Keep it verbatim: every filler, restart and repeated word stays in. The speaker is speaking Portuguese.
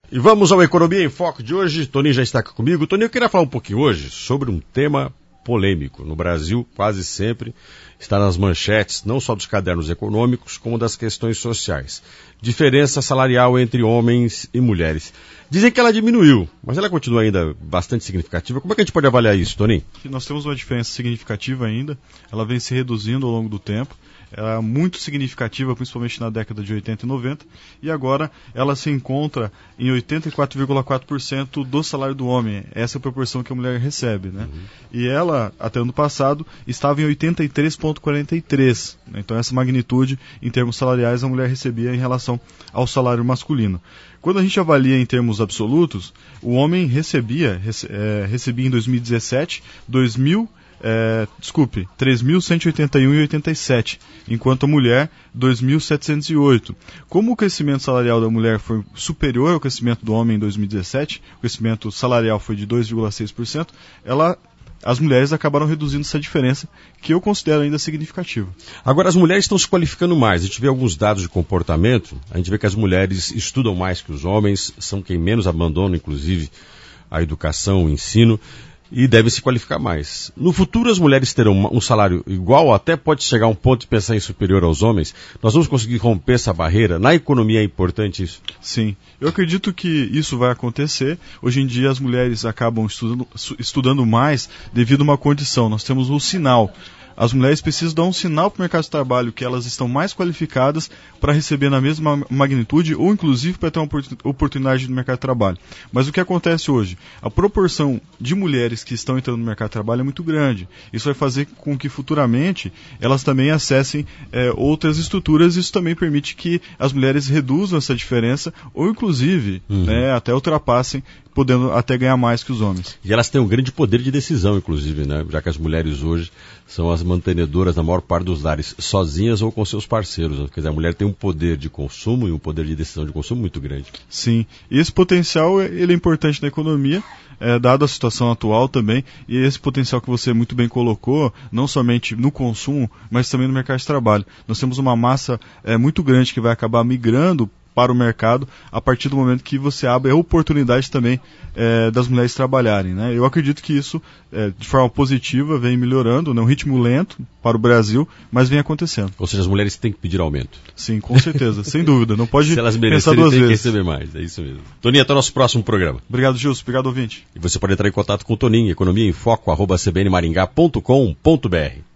E vamos ao Economia em Foco de hoje. Toninho já está aqui comigo. Toninho, eu queria falar um pouquinho hoje sobre um tema polêmico. No Brasil, quase sempre está nas manchetes, não só dos cadernos econômicos, como das questões sociais. Diferença salarial entre homens e mulheres. Dizem que ela diminuiu, mas ela continua ainda bastante significativa. Como é que a gente pode avaliar isso, Toninho? Nós temos uma diferença significativa ainda. Ela vem se reduzindo ao longo do tempo. Ela é muito significativa, principalmente na década de oitenta e noventa, e agora ela se encontra em oitenta e quatro vírgula quatro por cento do salário do homem. Essa é a proporção que a mulher recebe, né? Uhum. E ela, até ano passado, estava em oitenta e três vírgula quarenta e três. Então essa magnitude, em termos salariais, a mulher recebia em relação ao salário masculino. Quando a gente avalia em termos absolutos, o homem recebia, rece, é, recebia em dois mil e dezessete, dois mil É, desculpe, três mil cento e oitenta e um vírgula oitenta e sete, enquanto a mulher, dois mil setecentos e oito. Como o crescimento salarial da mulher foi superior ao crescimento do homem em dois mil e dezessete, o crescimento salarial foi de dois vírgula seis por cento, ela, as mulheres acabaram reduzindo essa diferença, que eu considero ainda significativa. Agora, as mulheres estão se qualificando mais. A gente vê alguns dados de comportamento, a gente vê que as mulheres estudam mais que os homens, são quem menos abandonam, inclusive, a educação, o ensino, e devem se qualificar mais. No futuro, as mulheres terão um salário igual, ou até pode chegar a um ponto de pensar em superior aos homens. Nós vamos conseguir romper essa barreira? Na economia é importante isso? Sim, eu acredito que isso vai acontecer. Hoje em dia, as mulheres acabam estudando, estudando mais devido a uma condição. Nós temos o sinal. As mulheres precisam dar um sinal para o mercado de trabalho que elas estão mais qualificadas para receber na mesma magnitude ou, inclusive, para ter uma oportunidade no mercado de trabalho. Mas o que acontece hoje? A proporção de mulheres que estão entrando no mercado de trabalho é muito grande. Isso vai fazer com que, futuramente, elas também acessem é, outras estruturas. Isso também permite que as mulheres reduzam essa diferença ou, inclusive, uhum. né, até ultrapassem, podendo até ganhar mais que os homens. E elas têm um grande poder de decisão, inclusive, né? Já que as mulheres hoje são as mantenedoras na maior parte dos lares, sozinhas ou com seus parceiros. Né? Quer dizer, a mulher tem um poder de consumo e um poder de decisão de consumo muito grande. Sim, e esse potencial ele é importante na economia, é, dada a situação atual também, e esse potencial que você muito bem colocou, não somente no consumo, mas também no mercado de trabalho. Nós temos uma massa é, muito grande que vai acabar migrando para o mercado, a partir do momento que você abre a oportunidade também é, das mulheres trabalharem, né? Eu acredito que isso, é, de forma positiva, vem melhorando, né? Um ritmo lento para o Brasil, mas vem acontecendo. Ou seja, as mulheres têm que pedir aumento. Sim, com certeza, sem dúvida. Não pode Se elas pensar duas tem vezes. Que receber mais, é isso mesmo. Toninho, até o nosso próximo programa. Obrigado, Gilson. Obrigado, ouvinte. E você pode entrar em contato com o Toninho, economia em foco, arroba c b n maringá ponto com ponto b r.